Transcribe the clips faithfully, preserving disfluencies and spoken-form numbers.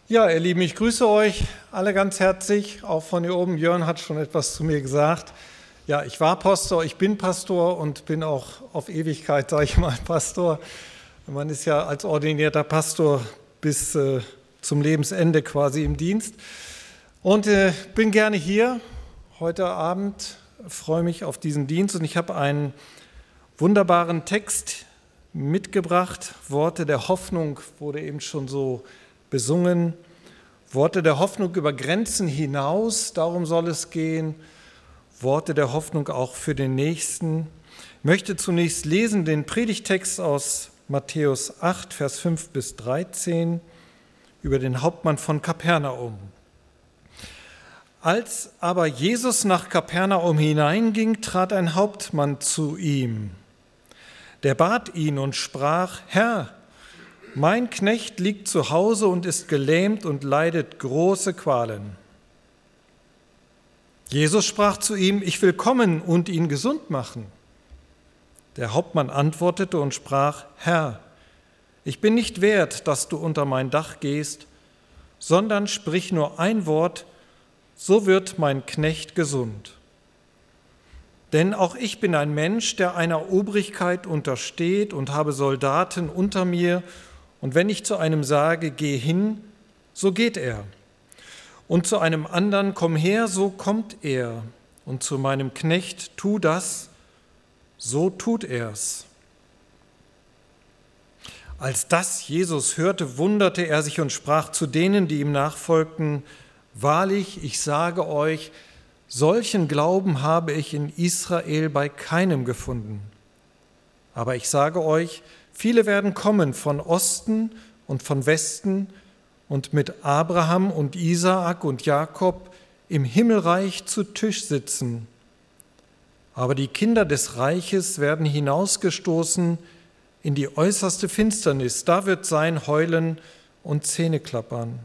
Ja, ihr Lieben, ich grüße euch alle ganz herzlich, auch von hier oben. Jörn hat schon etwas zu mir gesagt. Ja, ich war Pastor, ich bin Pastor und bin auch auf Ewigkeit, sage ich mal, Pastor. Man ist ja als ordinierter Pastor bis äh, zum Lebensende quasi im Dienst. Und äh, bin gerne hier heute Abend, freue mich auf diesen Dienst und ich habe einen wunderbaren Text mitgebracht. Worte der Hoffnung wurde eben schon so besungen. Worte der Hoffnung über Grenzen hinaus, darum soll es gehen. Worte der Hoffnung auch für den Nächsten. Ich möchte zunächst lesen den Predigtext aus Matthäus acht, Vers fünf bis dreizehn über den Hauptmann von Kapernaum. Als aber Jesus nach Kapernaum hineinging, trat ein Hauptmann zu ihm. Der bat ihn und sprach: Herr, mein Knecht liegt zu Hause und ist gelähmt und leidet große Qualen. Jesus sprach zu ihm: Ich will kommen und ihn gesund machen. Der Hauptmann antwortete und sprach: Herr, ich bin nicht wert, dass du unter mein Dach gehst, sondern sprich nur ein Wort, so wird mein Knecht gesund. Denn auch ich bin ein Mensch, der einer Obrigkeit untersteht und habe Soldaten unter mir, und wenn ich zu einem sage, geh hin, so geht er. Und zu einem anderen, komm her, so kommt er. Und zu meinem Knecht, tu das, so tut er's. Als das Jesus hörte, wunderte er sich und sprach zu denen, die ihm nachfolgten: Wahrlich, ich sage euch, solchen Glauben habe ich in Israel bei keinem gefunden. Aber ich sage euch, viele werden kommen von Osten und von Westen und mit Abraham und Isaak und Jakob im Himmelreich zu Tisch sitzen. Aber die Kinder des Reiches werden hinausgestoßen in die äußerste Finsternis. Da wird sein Heulen und Zähneklappern.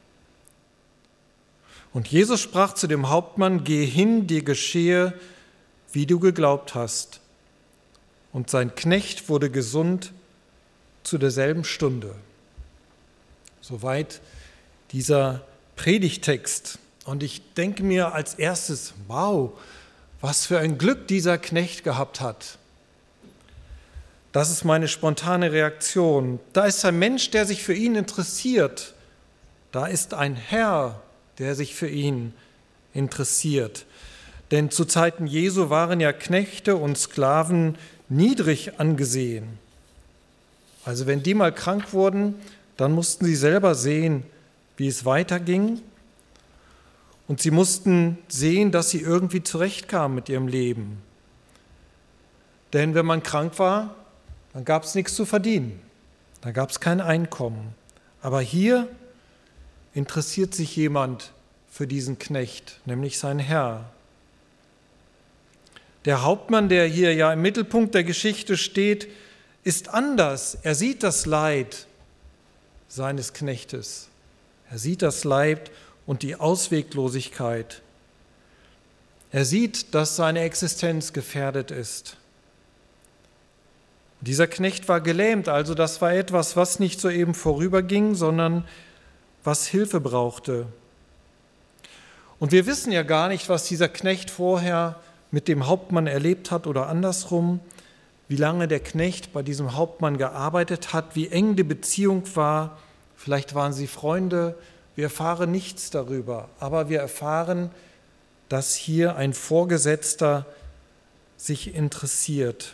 Und Jesus sprach zu dem Hauptmann: Geh hin, dir geschehe, wie du geglaubt hast. Und sein Knecht wurde gesund zu derselben Stunde. Soweit dieser Predigtext. Und ich denke mir als erstes: Wow, was für ein Glück dieser Knecht gehabt hat. Das ist meine spontane Reaktion. Da ist ein Mensch, der sich für ihn interessiert. Da ist ein Herr, der sich für ihn interessiert. Denn zu Zeiten Jesu waren ja Knechte und Sklaven niedrig angesehen. Also wenn die mal krank wurden, dann mussten sie selber sehen, wie es weiterging. Und sie mussten sehen, dass sie irgendwie zurechtkamen mit ihrem Leben. Denn wenn man krank war, dann gab es nichts zu verdienen. Da gab es kein Einkommen. Aber hier interessiert sich jemand für diesen Knecht, nämlich sein Herr. Der Hauptmann, der hier ja im Mittelpunkt der Geschichte steht, ist anders. Er sieht das Leid seines Knechtes. Er sieht das Leid und die Ausweglosigkeit. Er sieht, dass seine Existenz gefährdet ist. Dieser Knecht war gelähmt, also das war etwas, was nicht soeben vorüberging, sondern was Hilfe brauchte. Und wir wissen ja gar nicht, was dieser Knecht vorher mit dem Hauptmann erlebt hat oder andersrum, wie lange der Knecht bei diesem Hauptmann gearbeitet hat, wie eng die Beziehung war. Vielleicht waren sie Freunde, wir erfahren nichts darüber, aber wir erfahren, dass hier ein Vorgesetzter sich interessiert.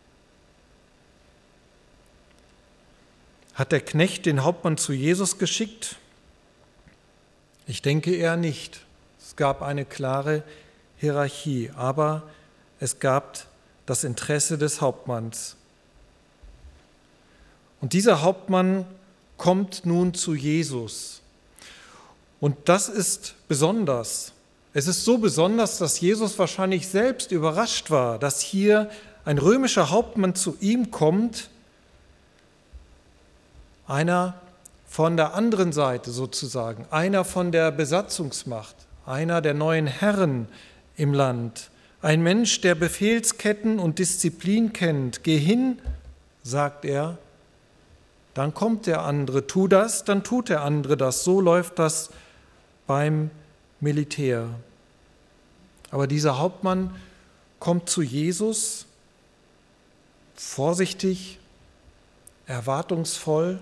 Hat der Knecht den Hauptmann zu Jesus geschickt? Ich denke eher nicht. Es gab eine klare Hierarchie, aber es gab das Interesse des Hauptmanns. Und dieser Hauptmann kommt nun zu Jesus. Und das ist besonders. Es ist so besonders, dass Jesus wahrscheinlich selbst überrascht war, dass hier ein römischer Hauptmann zu ihm kommt, einer von der anderen Seite sozusagen, einer von der Besatzungsmacht, einer der neuen Herren im Land, ein Mensch, der Befehlsketten und Disziplin kennt. Geh hin, sagt er, dann kommt der andere, tu das, dann tut der andere das. So läuft das beim Militär. Aber dieser Hauptmann kommt zu Jesus, vorsichtig, erwartungsvoll.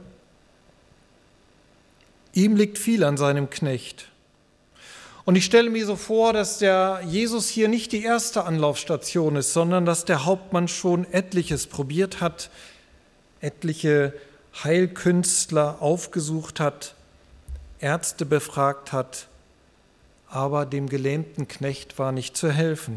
Ihm liegt viel an seinem Knecht. Und ich stelle mir so vor, dass der Jesus hier nicht die erste Anlaufstation ist, sondern dass der Hauptmann schon etliches probiert hat, etliche Heilkünstler aufgesucht hat, Ärzte befragt hat, aber dem gelähmten Knecht war nicht zu helfen.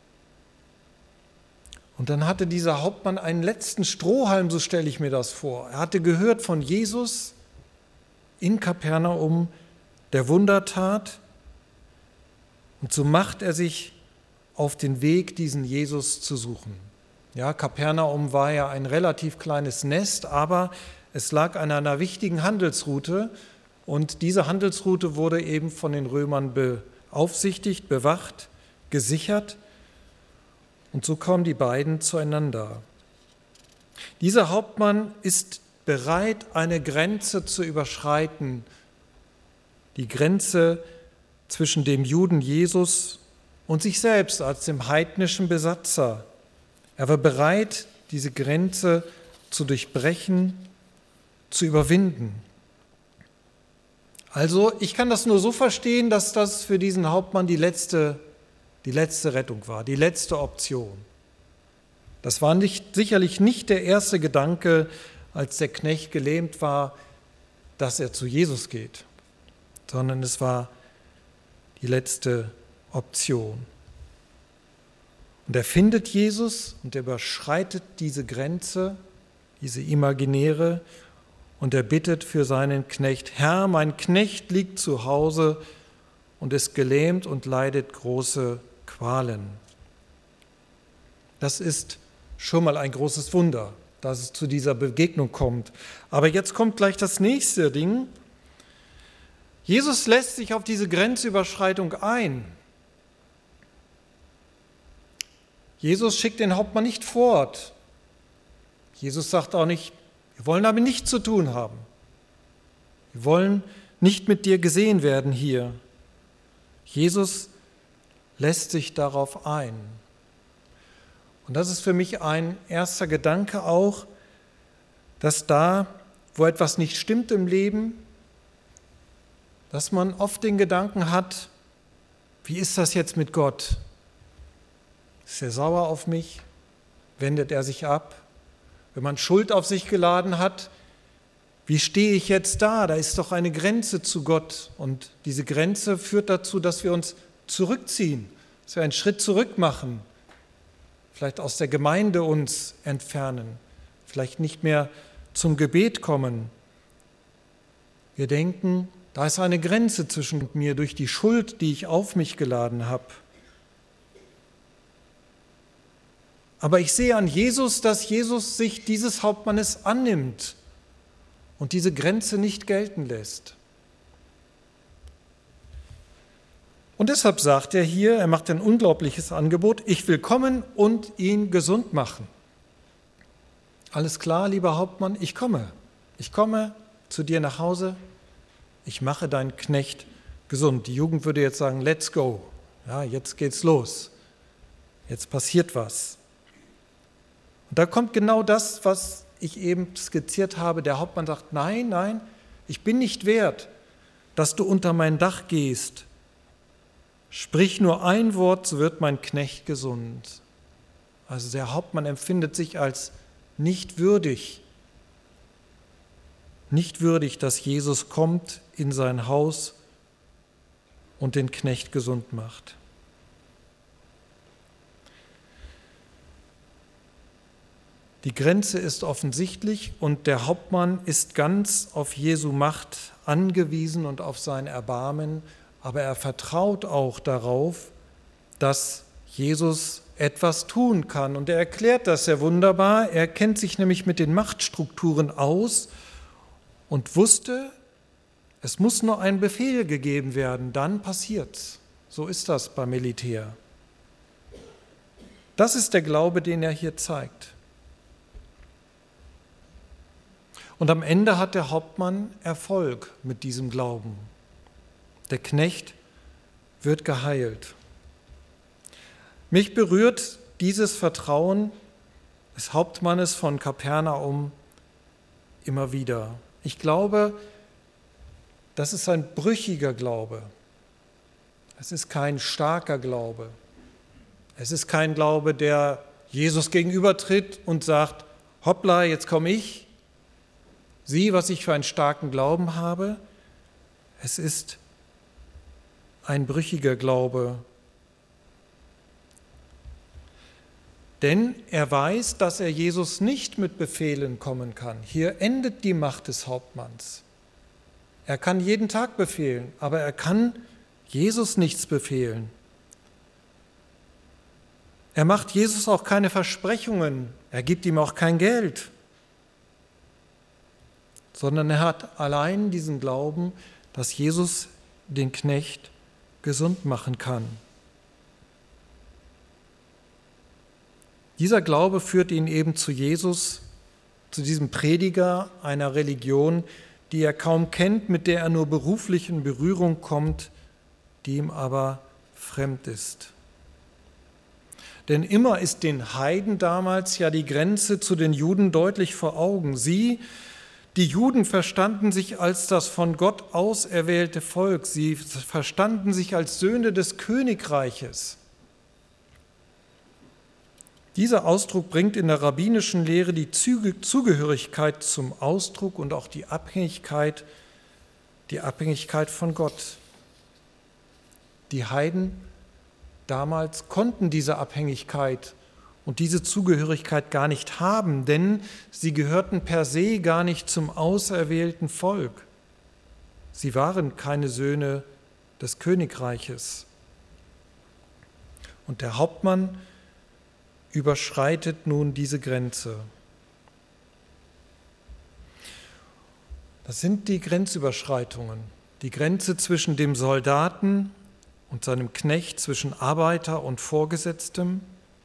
Und dann hatte dieser Hauptmann einen letzten Strohhalm, so stelle ich mir das vor. Er hatte gehört von Jesus in Kapernaum, der Wundertat, und so macht er sich auf den Weg, diesen Jesus zu suchen. Ja, Kapernaum war ja ein relativ kleines Nest, aber es lag an einer wichtigen Handelsroute und diese Handelsroute wurde eben von den Römern beaufsichtigt, bewacht, gesichert und so kamen die beiden zueinander. Dieser Hauptmann ist bereit, eine Grenze zu überschreiten, die Grenze zwischen dem Juden Jesus und sich selbst als dem heidnischen Besatzer. Er war bereit, diese Grenze zu durchbrechen, zu überwinden. Also ich kann das nur so verstehen, dass das für diesen Hauptmann die letzte, die letzte Rettung war, die letzte Option. Das war nicht, sicherlich nicht der erste Gedanke, als der Knecht gelähmt war, dass er zu Jesus geht, sondern es war die letzte Option. Und er findet Jesus und er überschreitet diese Grenze, diese imaginäre, und er bittet für seinen Knecht: Herr, mein Knecht liegt zu Hause und ist gelähmt und leidet große Qualen. Das ist schon mal ein großes Wunder, dass es zu dieser Begegnung kommt. Aber jetzt kommt gleich das nächste Ding. Jesus lässt sich auf diese Grenzüberschreitung ein. Jesus schickt den Hauptmann nicht fort. Jesus sagt auch nicht: Wir wollen damit nichts zu tun haben. Wir wollen nicht mit dir gesehen werden hier. Jesus lässt sich darauf ein. Und das ist für mich ein erster Gedanke auch, dass da, wo etwas nicht stimmt im Leben, dass man oft den Gedanken hat: Wie ist das jetzt mit Gott? Ist er sauer auf mich? Wendet er sich ab? Wenn man Schuld auf sich geladen hat, wie stehe ich jetzt da? Da ist doch eine Grenze zu Gott. Und diese Grenze führt dazu, dass wir uns zurückziehen, dass wir einen Schritt zurück machen, vielleicht aus der Gemeinde uns entfernen, vielleicht nicht mehr zum Gebet kommen. Wir denken, da ist eine Grenze zwischen mir durch die Schuld, die ich auf mich geladen habe. Aber ich sehe an Jesus, dass Jesus sich dieses Hauptmannes annimmt und diese Grenze nicht gelten lässt. Und deshalb sagt er hier, er macht ein unglaubliches Angebot: Ich will kommen und ihn gesund machen. Alles klar, lieber Hauptmann, ich komme. Ich komme zu dir nach Hause. Ich mache deinen Knecht gesund. Die Jugend würde jetzt sagen: Let's go. Ja, jetzt geht's los. Jetzt passiert was. Und da kommt genau das, was ich eben skizziert habe. Der Hauptmann sagt: Nein, nein, ich bin nicht wert, dass du unter mein Dach gehst. Sprich nur ein Wort, so wird mein Knecht gesund. Also der Hauptmann empfindet sich als nicht würdig, nicht würdig, dass Jesus kommt in sein Haus und den Knecht gesund macht. Die Grenze ist offensichtlich und der Hauptmann ist ganz auf Jesu Macht angewiesen und auf sein Erbarmen, aber er vertraut auch darauf, dass Jesus etwas tun kann. Und er erklärt das sehr wunderbar. Er kennt sich nämlich mit den Machtstrukturen aus und wusste, es muss nur ein Befehl gegeben werden, dann passiert's. So ist das beim Militär. Das ist der Glaube, den er hier zeigt. Und am Ende hat der Hauptmann Erfolg mit diesem Glauben. Der Knecht wird geheilt. Mich berührt dieses Vertrauen des Hauptmannes von Kapernaum immer wieder. Ich glaube, das ist ein brüchiger Glaube. Es ist kein starker Glaube. Es ist kein Glaube, der Jesus gegenübertritt und sagt, hoppla, jetzt komme ich. Sieh, was ich für einen starken Glauben habe. Es ist ein brüchiger Glaube. Denn er weiß, dass er Jesus nicht mit Befehlen kommen kann. Hier endet die Macht des Hauptmanns. Er kann jeden Tag befehlen, aber er kann Jesus nichts befehlen. Er macht Jesus auch keine Versprechungen, er gibt ihm auch kein Geld, sondern er hat allein diesen Glauben, dass Jesus den Knecht gesund machen kann. Dieser Glaube führt ihn eben zu Jesus, zu diesem Prediger einer Religion, die er kaum kennt, mit der er nur beruflich in Berührung kommt, die ihm aber fremd ist. Denn immer ist den Heiden damals ja die Grenze zu den Juden deutlich vor Augen. Sie, die Juden, verstanden sich als das von Gott auserwählte Volk. Sie verstanden sich als Söhne des Königreiches. Dieser Ausdruck bringt in der rabbinischen Lehre die Zugehörigkeit zum Ausdruck und auch die Abhängigkeit, die Abhängigkeit von Gott. Die Heiden damals konnten diese Abhängigkeit und diese Zugehörigkeit gar nicht haben, denn sie gehörten per se gar nicht zum auserwählten Volk. Sie waren keine Söhne des Königreiches. Und der Hauptmann überschreitet nun diese Grenze. Das sind die Grenzüberschreitungen, die Grenze zwischen dem Soldaten und seinem Knecht, zwischen Arbeiter und Vorgesetztem.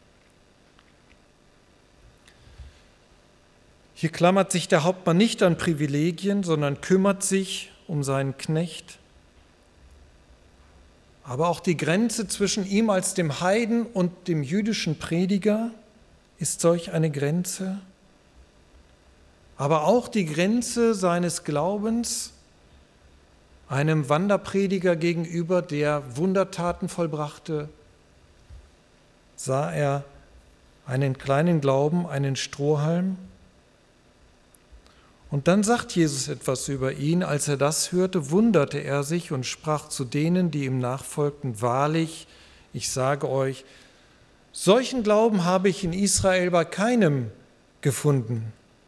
Hier klammert sich der Hauptmann nicht an Privilegien, sondern kümmert sich um seinen Knecht. Aber auch die Grenze zwischen ihm als dem Heiden und dem jüdischen Prediger ist solch eine Grenze. Aber auch die Grenze seines Glaubens einem Wanderprediger gegenüber, der Wundertaten vollbrachte, sah er einen kleinen Glauben, einen Strohhalm. Und dann sagt Jesus etwas über ihn. Als er das hörte, wunderte er sich und sprach zu denen, die ihm nachfolgten, wahrlich, ich sage euch, solchen Glauben habe ich in Israel bei keinem gefunden.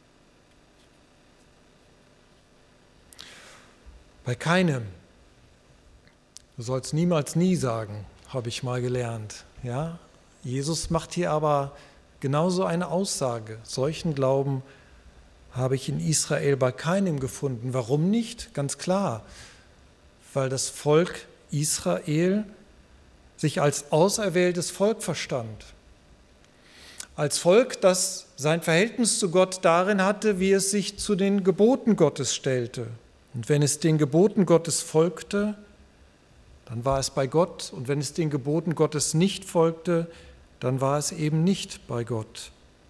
Bei keinem. Du sollst niemals nie sagen, habe ich mal gelernt. Ja? Jesus macht hier aber genauso eine Aussage. Solchen Glauben habe ich in Israel bei keinem gefunden. Warum nicht? Ganz klar, weil das Volk Israel sich als auserwähltes Volk verstand. Als Volk, das sein Verhältnis zu Gott darin hatte, wie es sich zu den Geboten Gottes stellte. Und wenn es den Geboten Gottes folgte, dann war es bei Gott. Und wenn es den Geboten Gottes nicht folgte, dann war es eben nicht bei Gott.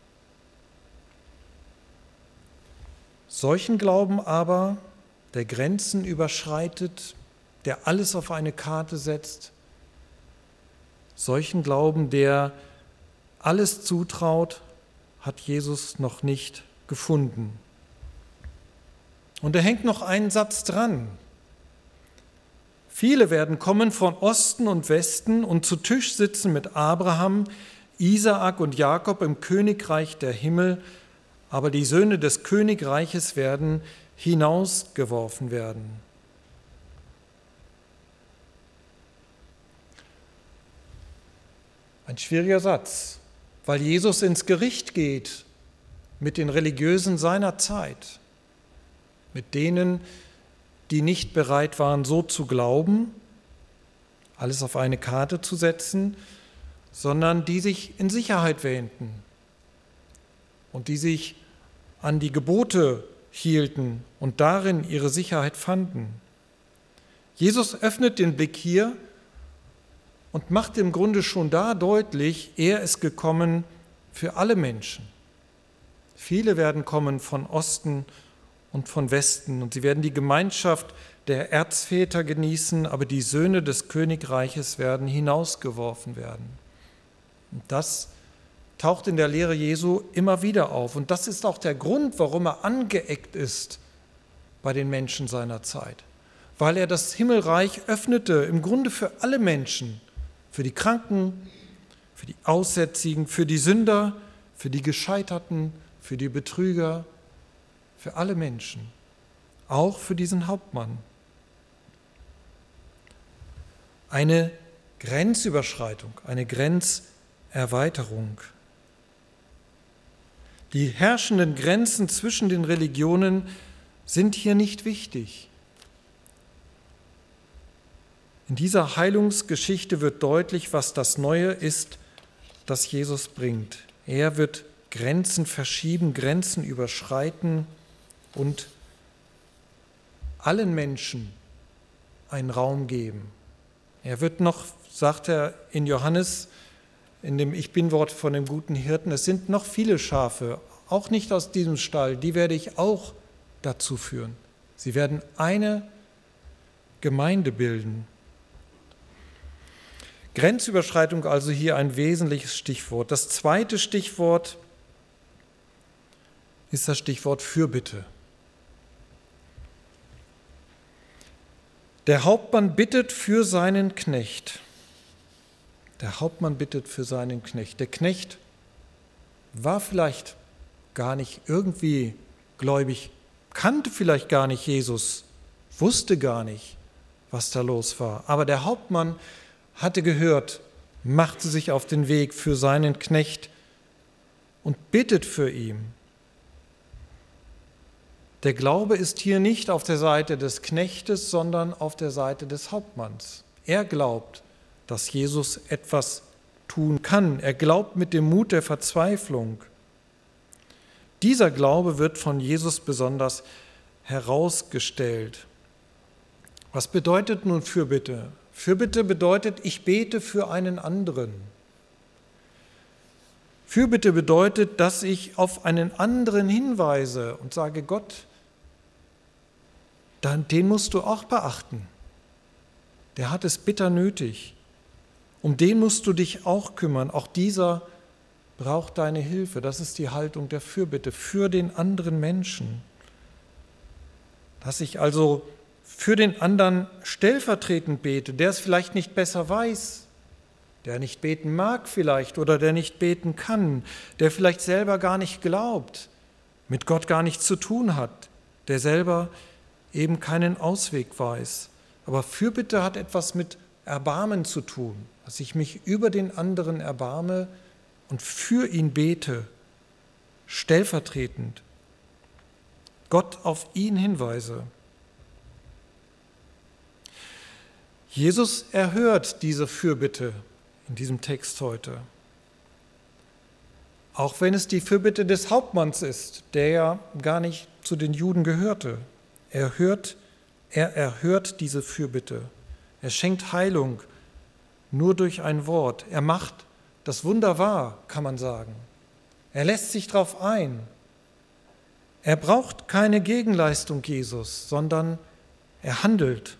Solchen Glauben aber, der Grenzen überschreitet, der alles auf eine Karte setzt, solchen Glauben, der alles zutraut, hat Jesus noch nicht gefunden. Und da hängt noch ein Satz dran. Viele werden kommen von Osten und Westen und zu Tisch sitzen mit Abraham, Isaak und Jakob im Königreich der Himmel, aber die Söhne des Königreiches werden hinausgeworfen werden. Ein schwieriger Satz, weil Jesus ins Gericht geht mit den Religiösen seiner Zeit, mit denen, die nicht bereit waren, so zu glauben, alles auf eine Karte zu setzen, sondern die sich in Sicherheit wähnten und die sich an die Gebote hielten und darin ihre Sicherheit fanden. Jesus öffnet den Blick hier und macht im Grunde schon da deutlich, er ist gekommen für alle Menschen. Viele werden kommen von Osten und von Westen und sie werden die Gemeinschaft der Erzväter genießen, aber die Söhne des Königreiches werden hinausgeworfen werden. Und das taucht in der Lehre Jesu immer wieder auf. Und das ist auch der Grund, warum er angeeckt ist bei den Menschen seiner Zeit. Weil er das Himmelreich öffnete, im Grunde für alle Menschen, für die Kranken, für die Aussätzigen, für die Sünder, für die Gescheiterten, für die Betrüger, für alle Menschen, auch für diesen Hauptmann. Eine Grenzüberschreitung, eine Grenzerweiterung. Die herrschenden Grenzen zwischen den Religionen sind hier nicht wichtig. In dieser Heilungsgeschichte wird deutlich, was das Neue ist, das Jesus bringt. Er wird Grenzen verschieben, Grenzen überschreiten und allen Menschen einen Raum geben. Er wird noch, sagt er in Johannes, in dem Ich Bin-Wort von dem guten Hirten, es sind noch viele Schafe, auch nicht aus diesem Stall, die werde ich auch dazu führen. Sie werden eine Gemeinde bilden. Grenzüberschreitung also hier ein wesentliches Stichwort. Das zweite Stichwort ist das Stichwort Fürbitte. Der Hauptmann bittet für seinen Knecht. Der Hauptmann bittet für seinen Knecht. Der Knecht war vielleicht gar nicht irgendwie gläubig, kannte vielleicht gar nicht Jesus, wusste gar nicht, was da los war. Aber der Hauptmann hatte gehört, machte sich auf den Weg für seinen Knecht und bittet für ihn. Der Glaube ist hier nicht auf der Seite des Knechtes, sondern auf der Seite des Hauptmanns. Er glaubt, dass Jesus etwas tun kann. Er glaubt mit dem Mut der Verzweiflung. Dieser Glaube wird von Jesus besonders herausgestellt. Was bedeutet nun Fürbitte? Fürbitte bedeutet, ich bete für einen anderen. Fürbitte bedeutet, dass ich auf einen anderen hinweise und sage, Gott, dann, den musst du auch beachten. Der hat es bitter nötig. Um den musst du dich auch kümmern. Auch dieser braucht deine Hilfe. Das ist die Haltung der Fürbitte für den anderen Menschen. Dass ich also für den anderen stellvertretend bete, der es vielleicht nicht besser weiß, der nicht beten mag vielleicht oder der nicht beten kann, der vielleicht selber gar nicht glaubt, mit Gott gar nichts zu tun hat, der selber eben keinen Ausweg weiß. Aber Fürbitte hat etwas mit Erbarmen zu tun, dass ich mich über den anderen erbarme und für ihn bete, stellvertretend, Gott auf ihn hinweise. Jesus erhört diese Fürbitte in diesem Text heute. Auch wenn es die Fürbitte des Hauptmanns ist, der ja gar nicht zu den Juden gehörte. Er hört, er erhört diese Fürbitte. Er schenkt Heilung nur durch ein Wort. Er macht das Wunder wahr, kann man sagen. Er lässt sich darauf ein. Er braucht keine Gegenleistung, Jesus, sondern er handelt.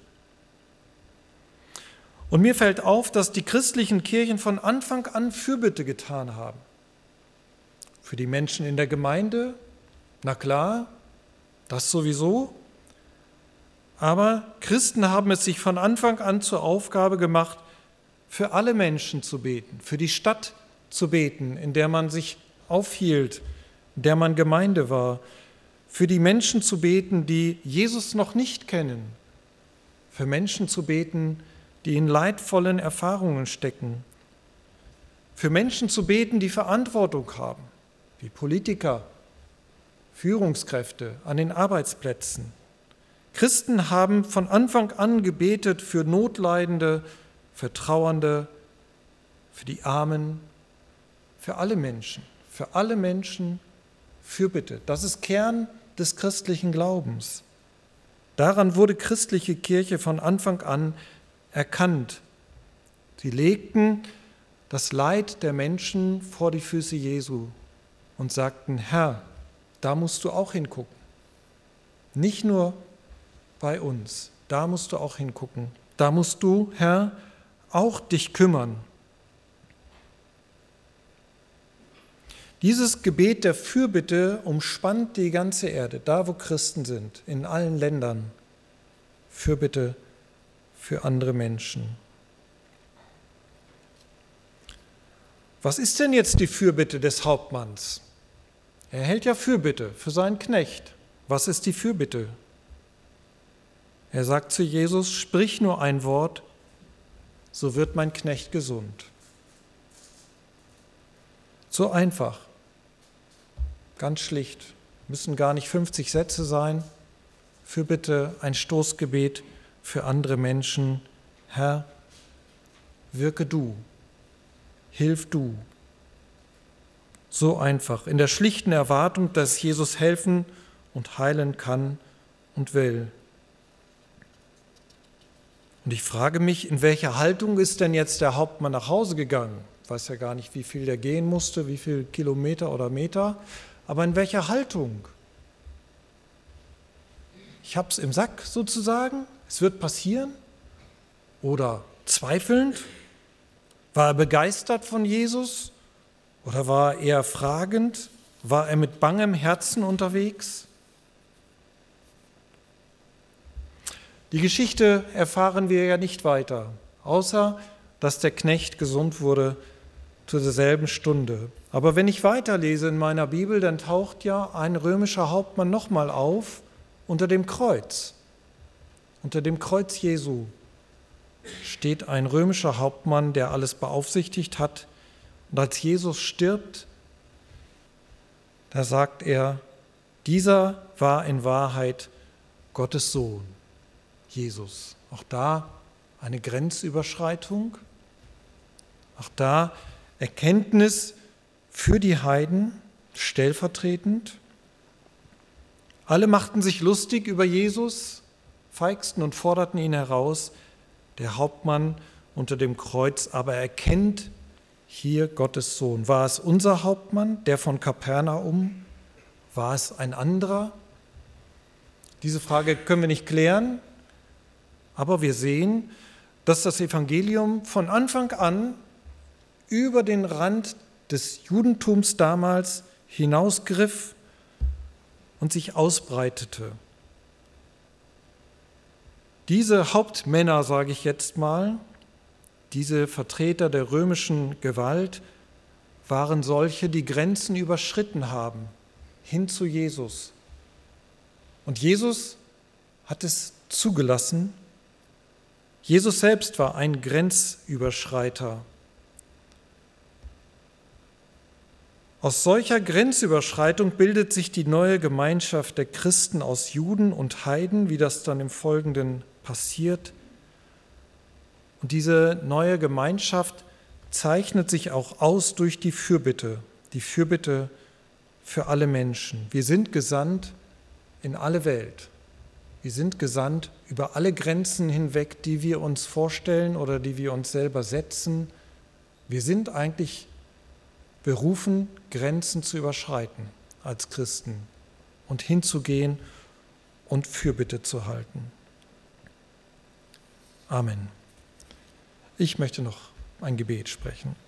Und mir fällt auf, dass die christlichen Kirchen von Anfang an Fürbitte getan haben. Für die Menschen in der Gemeinde, na klar, das sowieso. Aber Christen haben es sich von Anfang an zur Aufgabe gemacht, für alle Menschen zu beten, für die Stadt zu beten, in der man sich aufhielt, in der man Gemeinde war, für die Menschen zu beten, die Jesus noch nicht kennen, für Menschen zu beten, die in leidvollen Erfahrungen stecken, für Menschen zu beten, die Verantwortung haben, wie Politiker, Führungskräfte an den Arbeitsplätzen. Christen haben von Anfang an gebetet für Notleidende, für Trauernde, für die Armen, für alle Menschen, für alle Menschen Fürbitte. Das ist Kern des christlichen Glaubens. Daran wurde christliche Kirche von Anfang an erkannt. Sie legten das Leid der Menschen vor die Füße Jesu und sagten, Herr, da musst du auch hingucken. Nicht nur bei uns, da musst du auch hingucken. Da musst du, Herr, auch dich kümmern. Dieses Gebet der Fürbitte umspannt die ganze Erde, da wo Christen sind, in allen Ländern. Fürbitte für andere Menschen. Was ist denn jetzt die Fürbitte des Hauptmanns? Er hält ja Fürbitte für seinen Knecht. Was ist die Fürbitte? Er sagt zu Jesus, sprich nur ein Wort, so wird mein Knecht gesund. So einfach, ganz schlicht, müssen gar nicht fünfzig Sätze sein. Fürbitte ein Stoßgebet für andere Menschen. Herr, wirke du, hilf du. So einfach, in der schlichten Erwartung, dass Jesus helfen und heilen kann und will. Und ich frage mich, in welcher Haltung ist denn jetzt der Hauptmann nach Hause gegangen? Ich weiß ja gar nicht, wie viel der gehen musste, wie viele Kilometer oder Meter, aber in welcher Haltung? Ich habe es im Sack sozusagen, es wird passieren? Oder zweifelnd? War er begeistert von Jesus? Oder war er eher fragend? War er mit bangem Herzen unterwegs? Die Geschichte erfahren wir ja nicht weiter, außer dass der Knecht gesund wurde zu derselben Stunde. Aber wenn ich weiterlese in meiner Bibel, dann taucht ja ein römischer Hauptmann nochmal auf unter dem Kreuz. Unter dem Kreuz Jesu steht ein römischer Hauptmann, der alles beaufsichtigt hat. Und als Jesus stirbt, da sagt er, dieser war in Wahrheit Gottes Sohn, Jesus. Auch da eine Grenzüberschreitung, auch da Erkenntnis für die Heiden, stellvertretend. Alle machten sich lustig über Jesus, feigsten und forderten ihn heraus. Der Hauptmann unter dem Kreuz aber erkennt hier Gottes Sohn. War es unser Hauptmann, der von Kapernaum? War es ein anderer? Diese Frage können wir nicht klären, aber wir sehen, dass das Evangelium von Anfang an über den Rand des Judentums damals hinausgriff und sich ausbreitete. Diese Hauptmänner, sage ich jetzt mal, diese Vertreter der römischen Gewalt, waren solche, die Grenzen überschritten haben, hin zu Jesus. Und Jesus hat es zugelassen. Jesus selbst war ein Grenzüberschreiter. Aus solcher Grenzüberschreitung bildet sich die neue Gemeinschaft der Christen aus Juden und Heiden, wie das dann im Folgenden passiert. Und diese neue Gemeinschaft zeichnet sich auch aus durch die Fürbitte, die Fürbitte für alle Menschen. Wir sind gesandt in alle Welt. Wir sind gesandt über alle Grenzen hinweg, die wir uns vorstellen oder die wir uns selber setzen. Wir sind eigentlich berufen, Grenzen zu überschreiten als Christen und hinzugehen und Fürbitte zu halten. Amen. Ich möchte noch ein Gebet sprechen.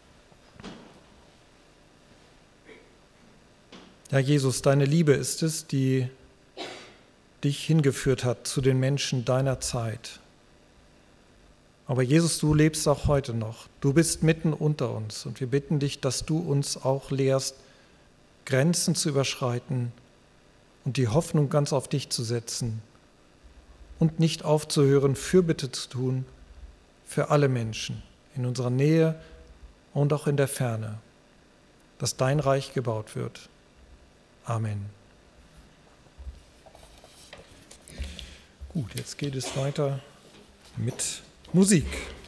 Ja, Jesus, deine Liebe ist es, die dich hingeführt hat zu den Menschen deiner Zeit. Aber Jesus, du lebst auch heute noch. Du bist mitten unter uns und wir bitten dich, dass du uns auch lehrst, Grenzen zu überschreiten und die Hoffnung ganz auf dich zu setzen und nicht aufzuhören, Fürbitte zu tun für alle Menschen in unserer Nähe und auch in der Ferne, dass dein Reich gebaut wird. Amen. Gut, jetzt geht es weiter mit Musik.